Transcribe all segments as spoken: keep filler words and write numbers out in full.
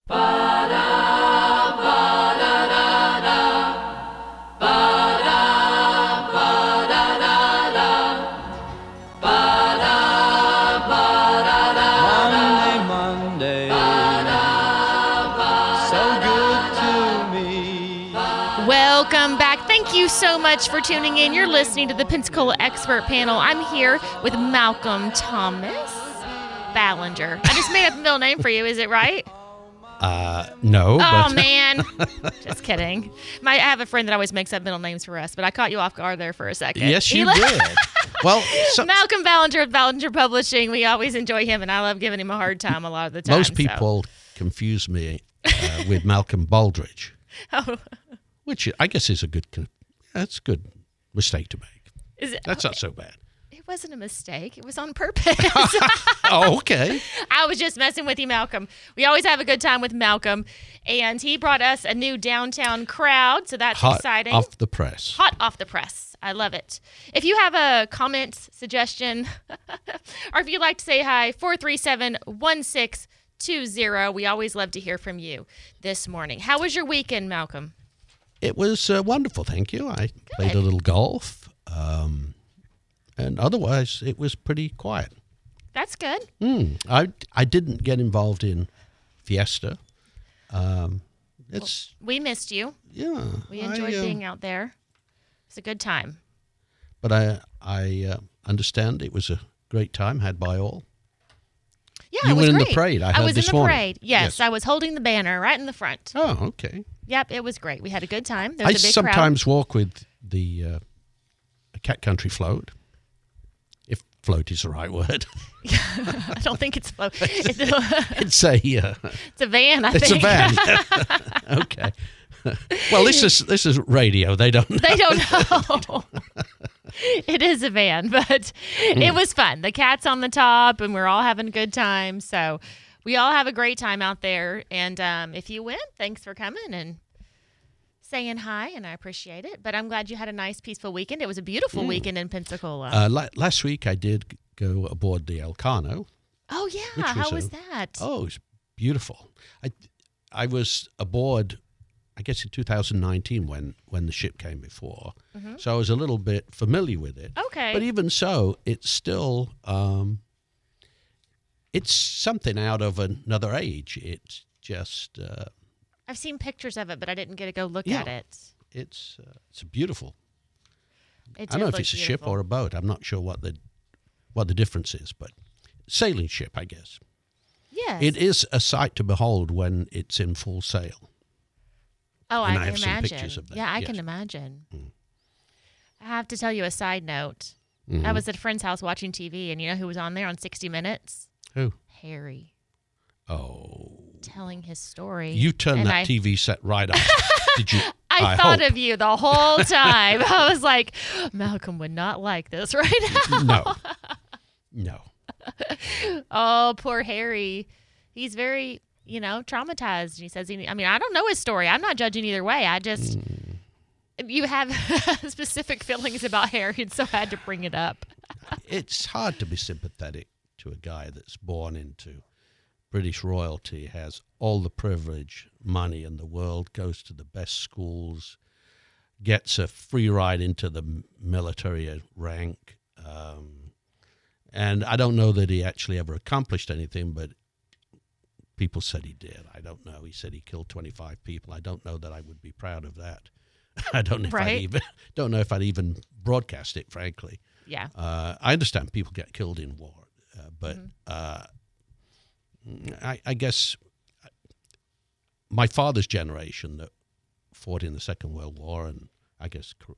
Welcome back. Thank you so much for tuning in. You're listening to the Pensacola Expert Panel. I'm here with Malcolm Thomas Ballinger. I just made up a middle name for you. Is it right? Uh, no. Oh, but man. Just kidding. My, I have a friend that always makes up middle names for us, but I caught you off guard there for a second. Yes, you He- did. Well, so, Malcolm Ballinger of Ballinger Publishing. We always enjoy him, and I love giving him a hard time a lot of the time. most people so. confuse me uh, with Malcolm Baldridge, Oh, which I guess is a good, con- that's a good mistake to make. is it, That's not so bad. It wasn't a mistake. It was on purpose. Oh, okay. I was just messing with you, Malcolm. We always have a good time with Malcolm, and he brought us a new downtown crowd, so that's Hot exciting. off the press. Hot off the press. I love it. If you have a comment, suggestion, or if you'd like to say hi, four three seven, one six two zero. We always love to hear from you this morning. How was your weekend, Malcolm? It was uh, wonderful, thank you. I played a little golf, um, and otherwise it was pretty quiet. That's good. Mm, I, I didn't get involved in Fiesta. Um, it's, We missed you. yeah. We enjoyed I, uh, being out there. It's a good time. But I, I uh, understand it was a great time had by all. Yeah, You it was were in the great. parade, I I heard was this in the morning. parade. Yes, Yes. I was holding the banner right in the front. Oh, okay. Yep, it was great. We had a good time. There I was a big sometimes walk with the uh, Cat Country float, if float is the right word. crowd. I don't think it's float. It's a, It's a uh, it's a van, I it's think. a van. Okay. Well, this is this is radio. They don't. They don't know. It is a van, but it was fun. The cat's on the top, and we're all having a good time. So we all have a great time out there. And um, if you win, thanks for coming and saying hi, and I appreciate it. But I'm glad you had a nice, peaceful weekend. It was a beautiful weekend in Pensacola. Uh, la- last week I did go aboard the Elcano. oh, yeah. which was How a- was that? Oh, it was beautiful. I I was aboard, I guess in two thousand nineteen when, when the ship came before. So I was a little bit familiar with it. Okay. But even so, it's still, um, it's something out of another age. It's just, uh, I've seen pictures of it, but I didn't get to go look Yeah. at it. it's uh, it's beautiful. It I did don't know if look it's a ship beautiful. or a boat. I'm not sure what the what the difference is, but sailing ship, I guess. Yes. It is a sight to behold when it's in full sail. Oh, And I I can have some imagine. pictures of that, Yeah, I yes. can imagine. Mm. I have to tell you a side note. Mhm. I was at a friend's house watching T V, and you know who was on there on sixty minutes? Who? Harry, Oh. telling his story. You turned And that I, T V set right off. Did you? I, thought hope. of you the whole time. I was like, Malcolm would not like this right now. No. No. Oh, poor Harry. He's very, you know, traumatized. He says, he, I mean, I don't know his story. I'm not judging either way. I just, Mm. you have specific feelings about Harry, and so I had to bring it up. It's hard to be sympathetic to a guy that's born into British royalty, has all the privilege, money in the world, goes to the best schools, gets a free ride into the m- military rank. Um, and I don't know that he actually ever accomplished anything, but people said he did. I don't know. He said he killed twenty-five people. I don't know that I would be proud of that. I don't know if Right. I'd even don't know if I'd even broadcast it, frankly. Yeah. Uh, I understand people get killed in war, uh, but Mhm. uh, I, I guess my father's generation that fought in the Second World War and I guess Kor-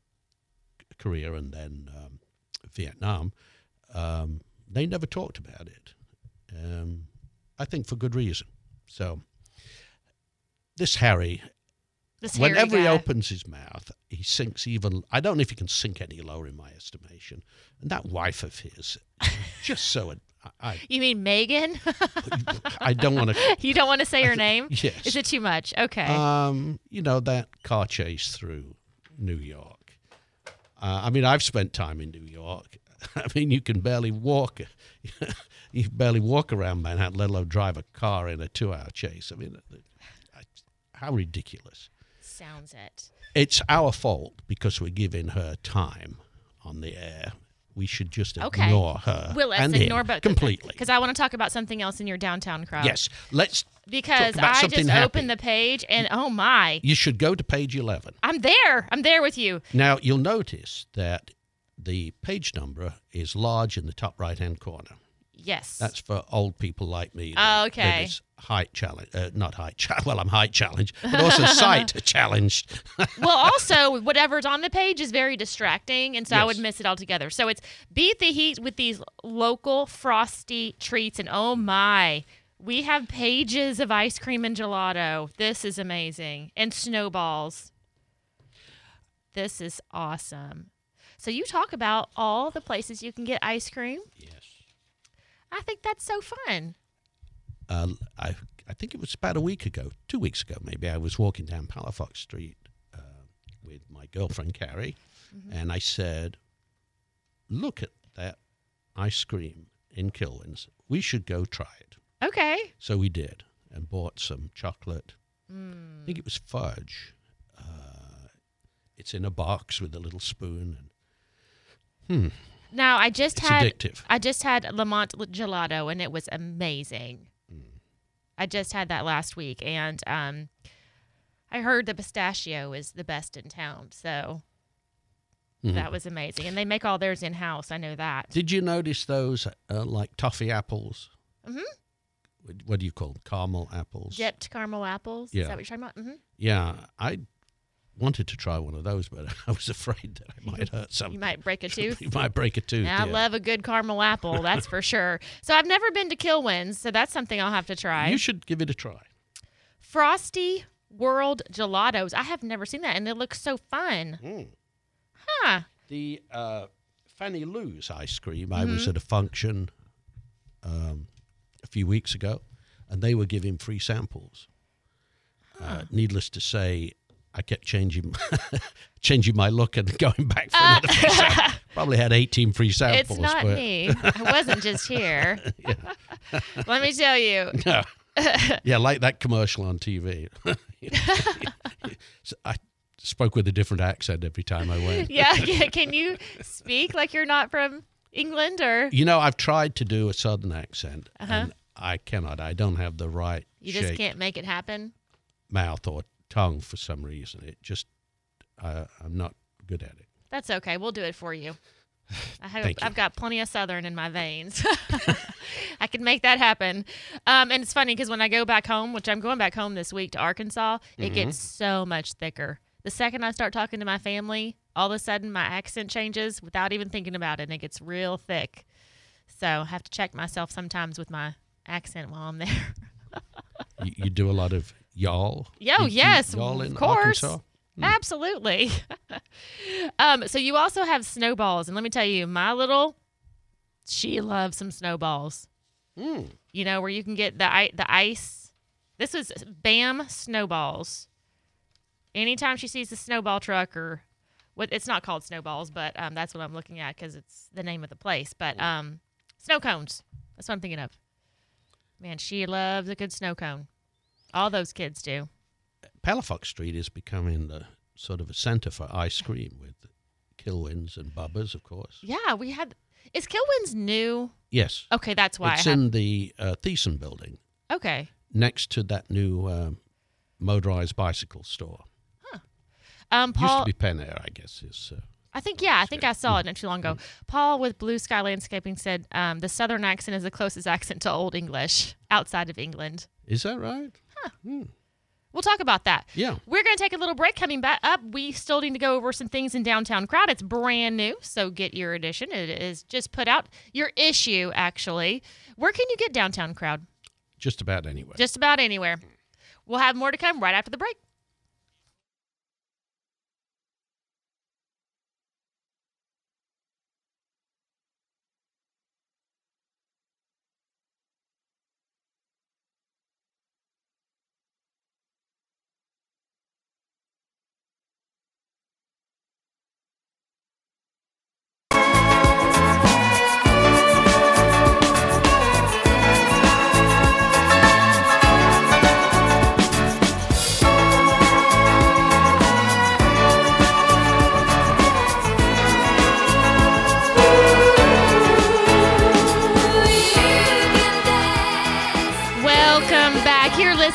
Korea and then um, Vietnam, um, they never talked about it. Um, I think for good reason. So this Harry, This Harry whenever he guy. opens his mouth, he sinks even. I don't know if he can sink any lower in my estimation. And that wife of his, just so. I, You mean Megan? I, I don't want to. You don't want to say her name? Yes. Is it too much? Okay. Um, you know, that car chase through New York. Uh, I mean, I've spent time in New York. I mean, you can barely walk. You can barely walk around Manhattan, let alone drive a car in a two-hour chase. I mean, how ridiculous. Sounds it. It's our fault because we're giving her time on the air. We should just Okay. ignore her. Well, let's and ignore him both completely. Because I want to talk about something else in your downtown crowd. Yes, let's Because talk about I something just happy. opened the page and oh my, You should go to page eleven. I'm there. I'm there with you. Now, you'll notice that the page number is large in the top right-hand corner. Yes. That's for old people like me. Oh, that- okay. that is height challenge, uh, not height challenge. Well, I'm height challenged, but also sight challenged. Well, also, whatever's on the page is very distracting, and so I would Yes. miss it altogether. So it's beat the heat with these local frosty treats, and oh my, we have pages of ice cream and gelato. This is amazing. And snowballs. This is awesome. So you talk about all the places you can get ice cream. Yes. I think that's so fun. Uh, I I think it was about a week ago, two weeks ago maybe. I was walking down Palafox Street uh, with my girlfriend Carrie, Mm-hmm. and I said, "Look at that ice cream in Kilwins. We should go try it." Okay. So we did, and bought some chocolate. Mm. I think it was fudge. Uh, it's in a box with a little spoon, and hmm, Now I just it's had addictive. I just had Lamont gelato and it was amazing. Mm. I just had that last week, and um, I heard the pistachio is the best in town, so Mhm. that was amazing. And they make all theirs in house. I know that. Did you notice those uh, like toffee apples? Mhm. What, what do you call them? Caramel apples? Dipped caramel apples. Yeah. Is that what you're talking about? hmm Yeah, I wanted to try one of those, but I was afraid that I might hurt something. You might break a tooth. You might break a tooth. I yeah. love a good caramel apple, that's for sure. So I've never been to Kilwins, so that's something I'll have to try. You should give it a try. Frosty World Gelatos. I have never seen that, and it looks so fun. Mm. Huh. The uh, Fannie Lou's ice cream, I Mm-hmm. was at a function um, a few weeks ago, and they were giving free samples. Uh, needless to say, I kept changing changing my look and going back for another free sample. Probably had eighteen free samples. It's not but me. I wasn't just here. Let me tell you. No. Yeah, like that commercial on T V. So I spoke with a different accent every time I went. Yeah, yeah, can you speak like you're not from England or You know, I've tried to do a southern accent, Uh-huh. and I cannot. I don't have the right you just shape, can't make it happen? mouth or tongue for some reason. It just, uh, I'm not good at it. That's okay. We'll do it for you. I have, Thank you. I've got plenty of Southern in my veins. I can make that happen. Um, and it's funny because when I go back home, which I'm going back home this week to Arkansas, it Mm-hmm. gets so much thicker. The second I start talking to my family, all of a sudden my accent changes without even thinking about it, and it gets real thick. So I have to check myself sometimes with my accent while I'm there. You, you do a lot of y'all? Yo, You- you- yes, y'all of in course. Arkansas? Absolutely. um, so you also have snowballs, and let me tell you, my little, she loves some snowballs. Mm. You know, where you can get the i- the ice. This was Bam Snowballs. Anytime she sees the snowball truck or what, it's not called snowballs, but um, that's what I'm looking at because it's the name of the place. But um, snow cones. That's what I'm thinking of. Man, she loves a good snow cone. All those kids do. Palafox Street is becoming the sort of a center for ice cream with Kilwins and Bubba's, of course. Yeah, we had. Is Kilwins new? Yes. Okay, that's why. It's I had, in the uh, Thiessen building okay. next to that new um, motorized bicycle store. Um, Used Paul. to be Pen Air, I guess. Is uh, I think yeah, I think I saw it not too long ago. Paul with Blue Sky Landscaping said um, the Southern accent is the closest accent to Old English outside of England. is that right? We'll talk about that. Yeah. We're going to take a little break. Coming back up, we still need to go over some things in Downtown Crowd. It's brand new, so get your edition. It is just put out. Your issue, actually. Where can you get Downtown Crowd? Just about anywhere. Just about anywhere. We'll have more to come right after the break.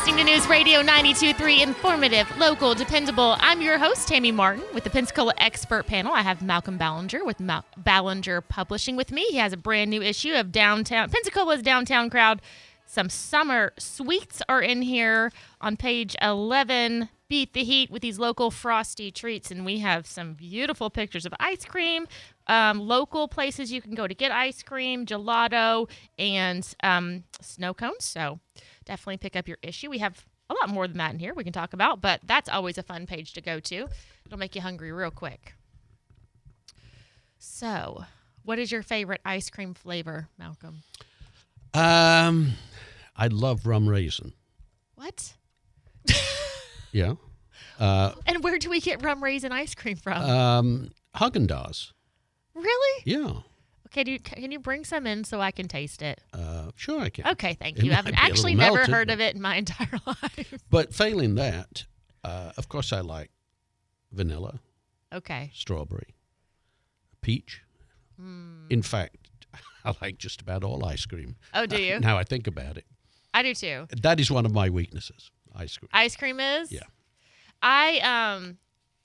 listening to News Radio ninety-two point three, informative, local, dependable. I'm your host, Tammy Martin, with the Pensacola Expert Panel. I have Malcolm Ballinger with Mal- Ballinger Publishing with me. He has a brand new issue of Downtown Pensacola's Downtown Crowd. Some summer sweets are in here on page eleven. Beat the heat with these local frosty treats, and we have some beautiful pictures of ice cream, um, local places you can go to get ice cream, gelato, and um, snow cones. So definitely pick up your issue. We have a lot more than that in here we can talk about, but that's always a fun page to go to. It'll make you hungry real quick. So, what is your favorite ice cream flavor, Malcolm? Um, I love rum raisin. What? Yeah. Uh, and where do we get rum raisin ice cream from? um, Haagen-Dazs. Really? Yeah. Okay, do you, can you bring some in so I can taste it? Uh, sure I can. Okay, thank It you. I've might be a actually little never melted, heard but- of it in my entire life. But failing that, uh, of course I like vanilla, Okay. strawberry, peach. Mm. In fact, I like just about all ice cream. Oh, do you? Now I think about it. I do too. That is one of my weaknesses, ice cream. Ice cream is? Yeah. I um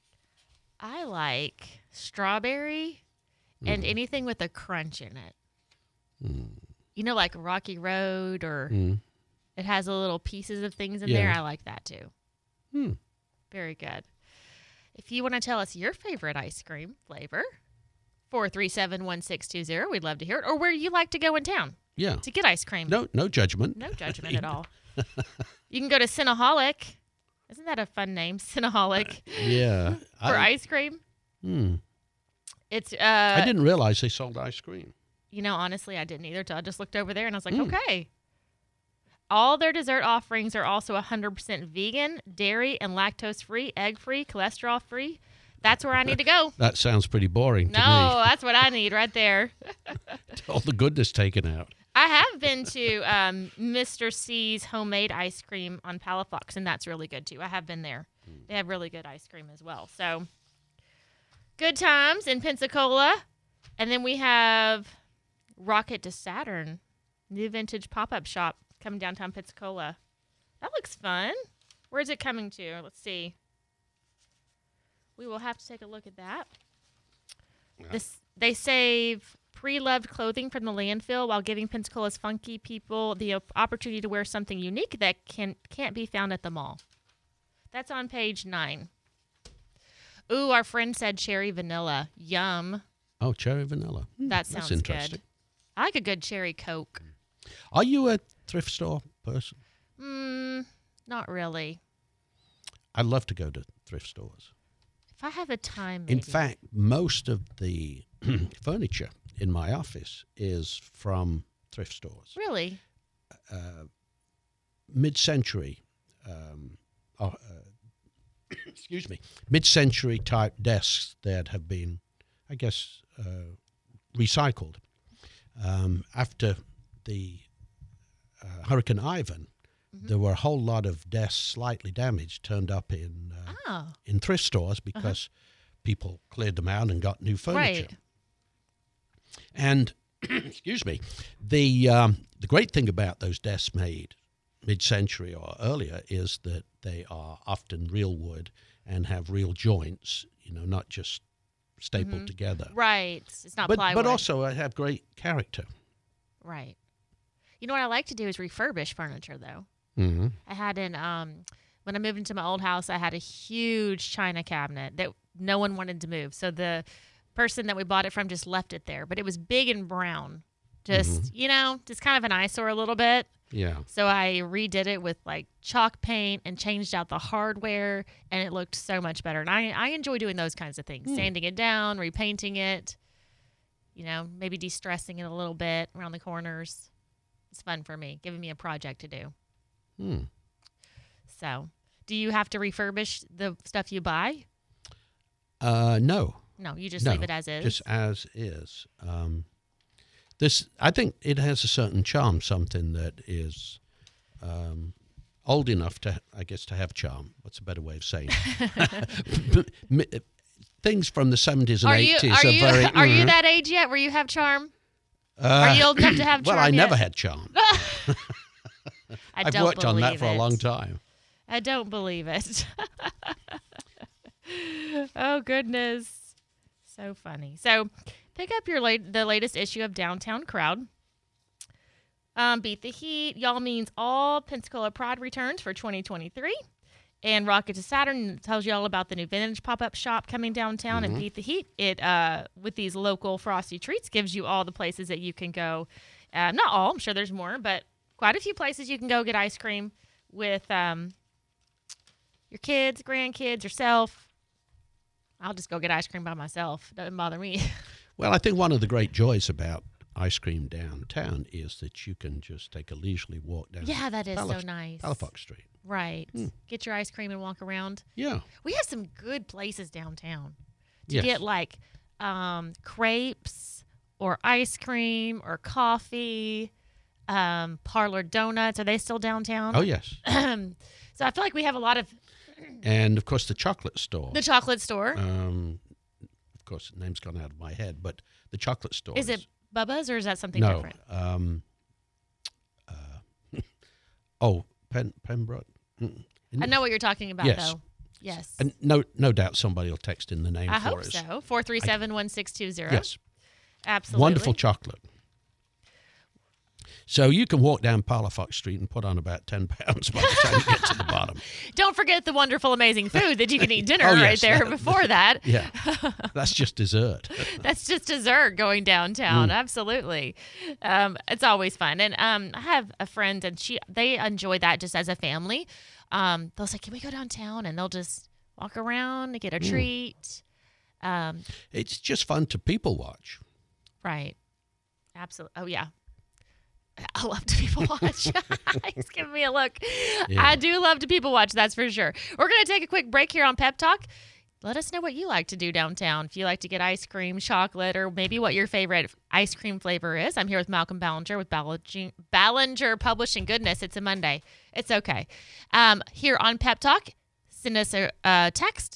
I like strawberry and Mhm. anything with a crunch in it. Mm. You know, like Rocky Road, or Mm. it has a little pieces of things in Yeah. there. I like that too. Hmm. Very good. If you want to tell us your favorite ice cream flavor, four three seven, one six two zero, we'd love to hear it. Or where you like to go in town Yeah. to get ice cream. No, no judgment. No judgment at all. You can go to Cinnaholic. Isn't that a fun name? Cinnaholic Yeah. for I, ice cream. hmm. It's uh I didn't realize they sold ice cream. You know, honestly, I didn't either. Till I just looked over there and I was like, Mm. okay. All their dessert offerings are also one hundred percent vegan, dairy and lactose free, egg free, cholesterol free. That's where I need to go. That sounds pretty boring to No, that's what I need right there. me. All the goodness taken out. I have been to um, Mister C's homemade ice cream on Palafox, and that's really good too. I have been there. They have really good ice cream as well. So, good times in Pensacola. And then we have Rocket to Saturn, new vintage pop-up shop coming downtown Pensacola. That looks fun. Where is it coming to? Let's see. We will have to take a look at that. This, they save pre-loved clothing from the landfill while giving Pensacola's funky people the op- opportunity to wear something unique that can, can't be found at the mall. That's on page nine. Ooh, our friend said cherry vanilla. Yum. Oh, cherry vanilla. Hmm, That sounds that's interesting. good. I like a good cherry Coke. Are you a thrift store person? Mm, not really. I love to go to thrift stores. If I have the time, maybe. In fact, most of the furniture in my office is from thrift stores. Really? Uh, mid-century, um, uh, uh, excuse me, mid-century type desks that have been, I guess, uh, recycled. Um, after the uh, Hurricane Ivan, Mm-hmm. there were a whole lot of desks slightly damaged turned up in uh, Oh, in thrift stores because people cleared them out and got new furniture. right. And excuse me, the um, the great thing about those desks made mid-century or earlier is that they are often real wood and have real joints. You know, not just stapled Mhm. together. Right. It's not But plywood. but also uh, have great character. Right. You know what I like to do is refurbish furniture, though. Mm-hmm. I had an um when I moved into my old house, I had a huge china cabinet that no one wanted to move. So the person that we bought it from just left it there, but it was big and brown. Just, you know, just kind of an eyesore a little bit. Yeah. So I redid it with like chalk paint and changed out the hardware, and it looked so much better. And I I enjoy doing those kinds of things. Hmm. Sanding it down, repainting it, you know, maybe de-stressing it a little bit around the corners. It's fun for me, giving me a project to do. Hmm. So, do you have to refurbish the stuff you buy? Uh, no. No, you just No, leave it as is. Just as is. Um, this, I think, it has a certain charm. Something that is um, old enough to, I guess, to have charm. What's a better way of saying it? Things from the seventies and are you eighties are are you very. are you mhm. that age yet where you have charm? Uh, Are you old enough to have charm? well, I yet? never had charm. I I I've don't worked on that believe for a it. long time. I don't believe it. Oh, goodness. So funny. So pick up your late, the latest issue of Downtown Crowd. Um, Beat the Heat. Y'all means all Pensacola Pride returns for twenty twenty-three. And Rocket to Saturn tells you all about the new vintage pop-up shop coming downtown. Mm-hmm. And Beat the Heat, it uh, with these local Frosty treats, gives you all the places that you can go. Uh, not all, I'm sure there's more, but quite a few places you can go get ice cream with um, your kids, grandkids, yourself. I'll just go get ice cream by myself. Doesn't bother me. Well, I think one of the great joys about ice cream downtown is that you can just take a leisurely walk down. Yeah, that is Palace, so nice. Palafox Street. Right. Mm. Get your ice cream and walk around. Yeah. We have some good places downtown to Yes. get like um, crepes or ice cream or coffee, um, Parlor Donuts. Are they still downtown? Oh, yes. So I feel like we have a lot of And, of course, the chocolate store. the chocolate store. Um, of course, the name's gone out of my head, but the chocolate store. Is it Bubba's or is that something no, different? Um, uh, oh, Pen, Pembroke. Mm. I know what you're talking about, Yes. though. Yes. And no, no doubt somebody will text in the name I for hope us. so. four three seven, one six two zero. Yes. Absolutely. Wonderful chocolate. So you can walk down Palafox Street and put on about ten pounds by the time you get to the bottom. Don't forget the wonderful, amazing food that you can eat dinner Oh, right yes. there before that. Yeah, that's just dessert. That's just dessert going downtown. Mm. Absolutely. Um, it's always fun. And um, I have a friend, and she they enjoy that just as a family. Um, they'll say, can we go downtown? And they'll just walk around and get a Mm. treat. Um, It's just fun to people watch. right. Absolutely. Oh, yeah. I love to people watch. He's giving me a look. Yeah. I do love to people watch, that's for sure. We're going to take a quick break here on Pep Talk. Let us know what you like to do downtown. If you like to get ice cream, chocolate, or maybe what your favorite ice cream flavor is. I'm here with Malcolm Ballinger with Ballinger, Ballinger Publishing. Goodness, it's a Monday. It's okay. Um, here on Pep Talk, send us a uh, text.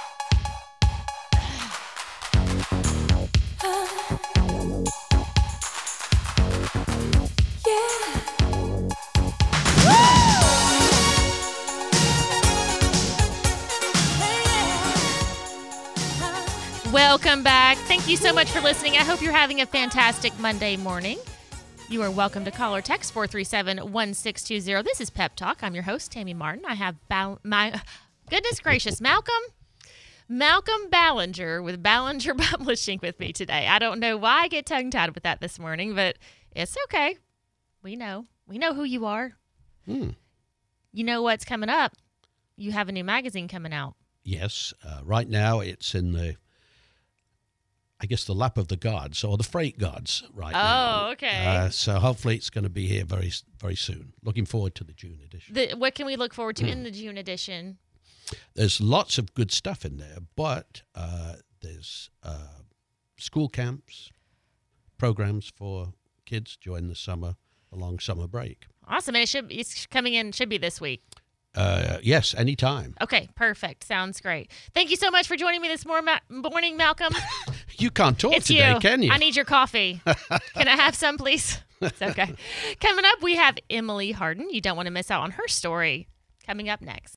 Welcome back. Thank you so much for listening. I hope you're having a fantastic Monday morning. You are welcome to call or text four three seven, one six two zero. This is Pep Talk. I'm your host, Tammy Martin. I have Bal- my goodness gracious, Malcolm. Malcolm Ballinger with Ballinger Publishing with me today. I don't know why I get tongue-tied with that this morning, but it's okay. We know. We know who you are. Hmm. You know what's coming up. You have a new magazine coming out. Yes, uh, right now it's in the, I guess, the lap of the gods or the freight gods right now. Oh, okay. Uh, so hopefully it's going to be here very, very soon. Looking forward to the June edition. The, what can we look forward to in the June edition? There's lots of good stuff in there, but uh, there's uh, school camps, programs for kids during the summer, a long summer break. Awesome. And it should it's coming in, should be this week. Uh, yes, anytime. Okay, perfect. Sounds great. Thank you so much for joining me this mor- ma- morning, Malcolm. You can't talk It's today, you. can you? I need your coffee. Can I have some, please? It's okay. Coming up, we have Emily Harden. You don't want to miss out on her story. Coming up next.